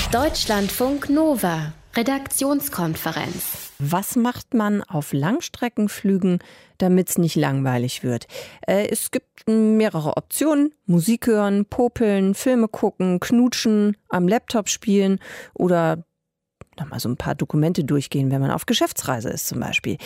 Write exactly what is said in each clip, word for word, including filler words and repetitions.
Deutschlandfunk Nova, Redaktionskonferenz. Was macht man auf Langstreckenflügen, damit es nicht langweilig wird? Äh, es gibt mehrere Optionen. Musik hören, popeln, Filme gucken, knutschen, am Laptop spielen oder nochmal so ein paar Dokumente durchgehen, wenn man auf Geschäftsreise ist zum Beispiel.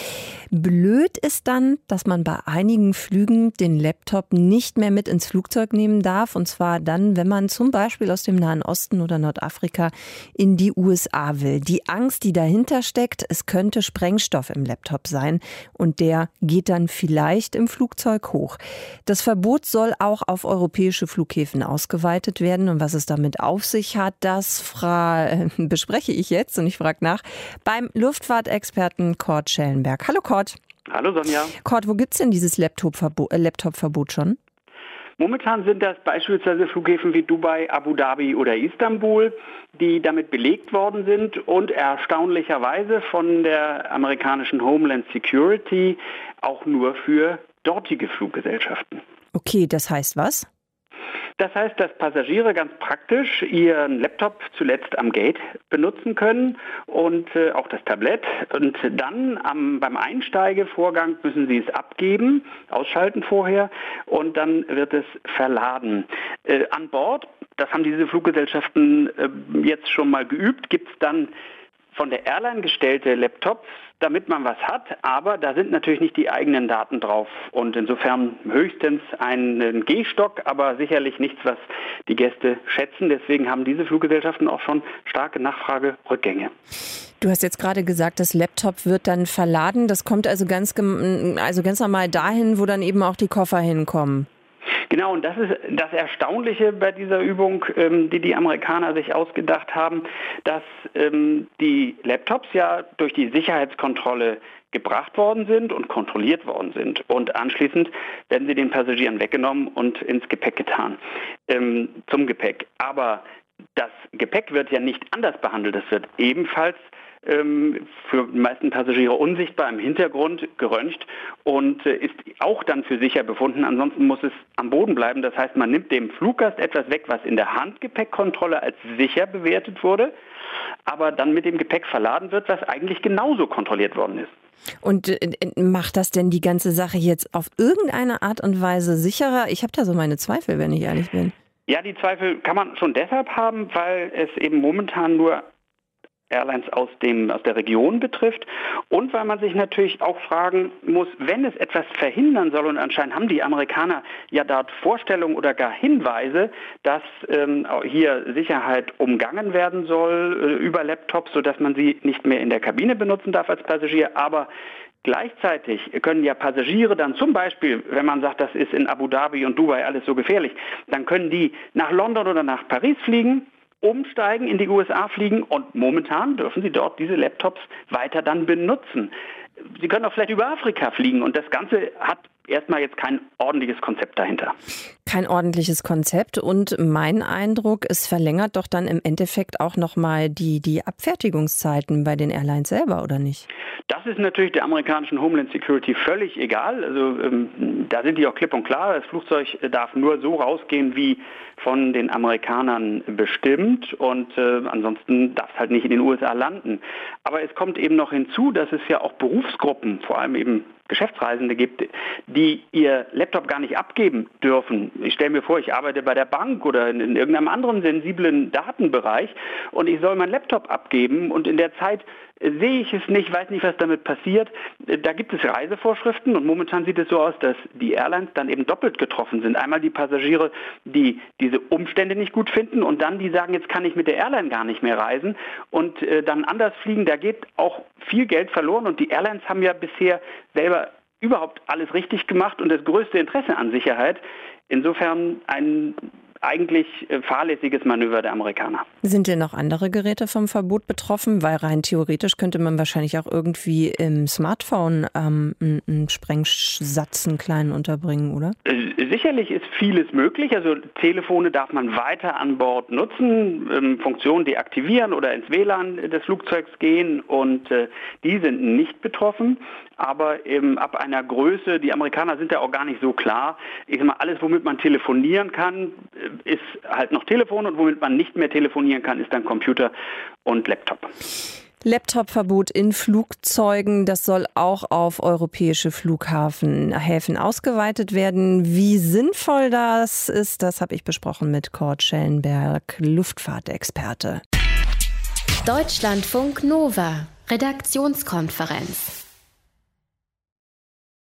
Blöd ist dann, dass man bei einigen Flügen den Laptop nicht mehr mit ins Flugzeug nehmen darf. Und zwar dann, wenn man zum Beispiel aus dem Nahen Osten oder Nordafrika in die U S A will. Die Angst, die dahinter steckt, es könnte Sprengstoff im Laptop sein. Und der geht dann vielleicht im Flugzeug hoch. Das Verbot soll auch auf europäische Flughäfen ausgeweitet werden. Und was es damit auf sich hat, das fra- äh, bespreche ich jetzt. Und ich frage nach beim Luftfahrtexperten Kurt Schellenberg. Hallo Kurt. Hallo Sonja. Kurt, wo gibt es denn dieses Laptop-Verbot, äh, Laptop-Verbot schon? Momentan sind das beispielsweise Flughäfen wie Dubai, Abu Dhabi oder Istanbul, die damit belegt worden sind und erstaunlicherweise von der amerikanischen Homeland Security auch nur für dortige Fluggesellschaften. Okay, das heißt was? Das heißt, dass Passagiere ganz praktisch ihren Laptop zuletzt am Gate benutzen können und äh, auch das Tablett. Und dann am, beim Einsteigevorgang müssen sie es abgeben, ausschalten vorher und dann wird es verladen. Äh, an Bord, das haben diese Fluggesellschaften äh, jetzt schon mal geübt, gibt es dann von der Airline gestellte Laptops, damit man was hat, aber da sind natürlich nicht die eigenen Daten drauf und insofern höchstens einen Gehstock, aber sicherlich nichts, was die Gäste schätzen. Deswegen haben diese Fluggesellschaften auch schon starke Nachfragerückgänge. Du hast jetzt gerade gesagt, das Laptop wird dann verladen. Das kommt also ganz, also ganz normal dahin, wo dann eben auch die Koffer hinkommen. Genau, und das ist das Erstaunliche bei dieser Übung, ähm, die die Amerikaner sich ausgedacht haben, dass ähm, die Laptops ja durch die Sicherheitskontrolle gebracht worden sind und kontrolliert worden sind. Und anschließend werden sie den Passagieren weggenommen und ins Gepäck getan, ähm, zum Gepäck. Aber das Gepäck wird ja nicht anders behandelt, es wird ebenfalls für die meisten Passagiere unsichtbar im Hintergrund geröntgt und ist auch dann für sicher befunden. Ansonsten muss es am Boden bleiben. Das heißt, man nimmt dem Fluggast etwas weg, was in der Handgepäckkontrolle als sicher bewertet wurde, aber dann mit dem Gepäck verladen wird, was eigentlich genauso kontrolliert worden ist. Und äh, macht das denn die ganze Sache jetzt auf irgendeine Art und Weise sicherer? Ich habe da so meine Zweifel, wenn ich ehrlich bin. Ja, die Zweifel kann man schon deshalb haben, weil es eben momentan nur Airlines aus dem aus der Region betrifft und weil man sich natürlich auch fragen muss, wenn es etwas verhindern soll, und anscheinend haben die Amerikaner ja dort Vorstellungen oder gar Hinweise, dass ähm, hier Sicherheit umgangen werden soll äh, über Laptops, sodass man sie nicht mehr in der Kabine benutzen darf als Passagier, aber gleichzeitig können ja Passagiere dann zum Beispiel, wenn man sagt, das ist in Abu Dhabi und Dubai alles so gefährlich, dann können die nach London oder nach Paris fliegen, umsteigen, in die U S A fliegen und momentan dürfen sie dort diese Laptops weiter dann benutzen. Sie können auch vielleicht über Afrika fliegen und das Ganze hat erstmal jetzt kein ordentliches Konzept dahinter. Kein ordentliches Konzept und mein Eindruck, es verlängert doch dann im Endeffekt auch nochmal die, die Abfertigungszeiten bei den Airlines selber, oder nicht? Das ist natürlich der amerikanischen Homeland Security völlig egal. Also ähm, da sind die auch klipp und klar. Das Flugzeug darf nur so rausgehen, wie von den Amerikanern bestimmt und äh, ansonsten darf es halt nicht in den U S A landen. Aber es kommt eben noch hinzu, dass es ja auch Berufsgruppen, vor allem eben Geschäftsreisende gibt, die ihr Laptop gar nicht abgeben dürfen. Ich stelle mir vor, ich arbeite bei der Bank oder in, in irgendeinem anderen sensiblen Datenbereich und ich soll meinen Laptop abgeben und in der Zeit sehe ich es nicht, weiß nicht, was damit passiert. Da gibt es Reisevorschriften und momentan sieht es so aus, dass die Airlines dann eben doppelt getroffen sind. Einmal die Passagiere, die diese Umstände nicht gut finden und dann die sagen, jetzt kann ich mit der Airline gar nicht mehr reisen und äh, dann anders fliegen. Da geht auch viel Geld verloren und die Airlines haben ja bisher selber überhaupt alles richtig gemacht und das größte Interesse an Sicherheit. Insofern ein eigentlich fahrlässiges Manöver der Amerikaner. Sind denn noch andere Geräte vom Verbot betroffen? Weil rein theoretisch könnte man wahrscheinlich auch irgendwie im Smartphone ähm, einen Sprengsatz, einen kleinen unterbringen, oder? Sicherlich ist vieles möglich. Also Telefone darf man weiter an Bord nutzen, ähm, Funktionen deaktivieren oder ins W L A N des Flugzeugs gehen und äh, die sind nicht betroffen. Aber eben ab einer Größe, die Amerikaner sind ja auch gar nicht so klar. Ich sag mal, alles, womit man telefonieren kann, ist halt noch Telefon und womit man nicht mehr telefonieren kann, ist dann Computer und Laptop. Laptopverbot in Flugzeugen, das soll auch auf europäische Flughäfen Häfen ausgeweitet werden. Wie sinnvoll das ist, das habe ich besprochen mit Kurt Schellenberg, Luftfahrtexperte. Deutschlandfunk Nova, Redaktionskonferenz.